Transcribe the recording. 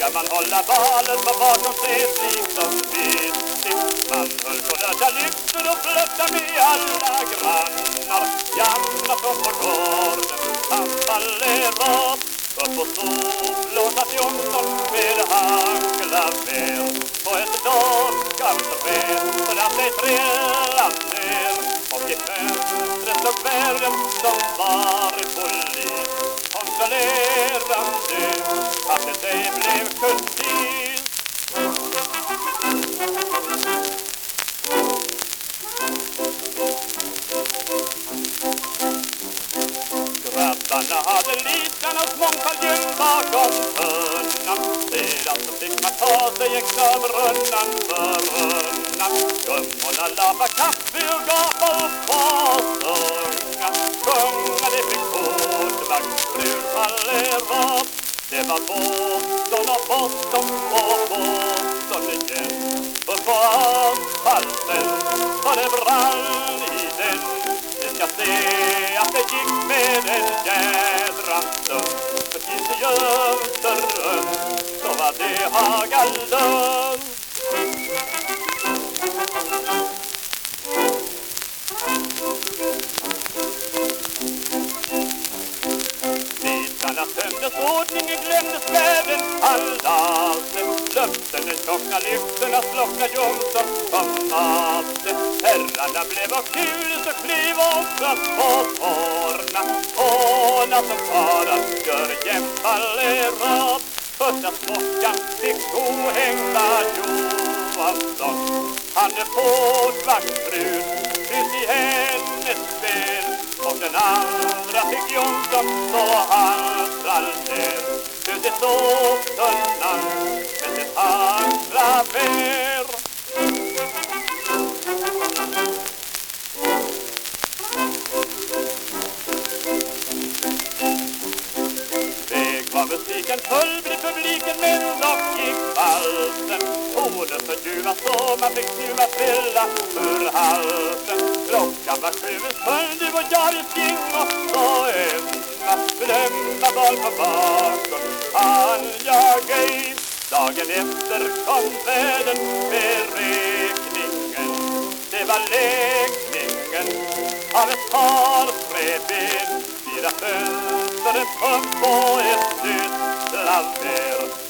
ska man hålla balen på bakom sig liksom vistigt. Man höll på lösa lyfter och flötta med alla grannar. Janna som på gården, han faller upp. Upp och så blåsat Jonsson med hanglaver på ett dorkarträd för att det trilla ner. Och i fönstret låg världen som var polis, kontrollerande att det ej blev kultis. Grabbarna hade likarnas mångfald bakom hörnan. Sedan så fick man ta sig en knöbrunnan för runnan. Gummorna lappa kaffe och gapa upp på sunga. Sjunga det fick ordvakt, frun faller upp. Det var Boston och Boston och Boston igen. Och på asfalten var det brann i den. Det ska se att det gick med en jädra stund. För tills det Jönsteren så var det Hagalund. Bitarna tömdes, ordningen glömdes, världen allade. Löften den tjockna lyfterna slockna Jonsson som matte. Herrarna blev av kul så kliv offras på tårna. Tårna som faran gör jämt faller upp. Första smockan fick ohängda Johansson. Han är portvaktbrud, finns i hennes spel. Och den andra fick Jonsson så han trall ner. Ut i soptunnan med sitt andra ver. Var musiken full blir publiken men dock gick valsen. Orden så ljuva så man fick snuva trilla ur halsen. Klockan var 7 föll du och jag gick och så ömma. Glömma boll på bakom han jag ej. Dagen efter kom världen med räkningen. Det var läkningen av ett par träben. 4 fönster, en pump och ett nytt klaver.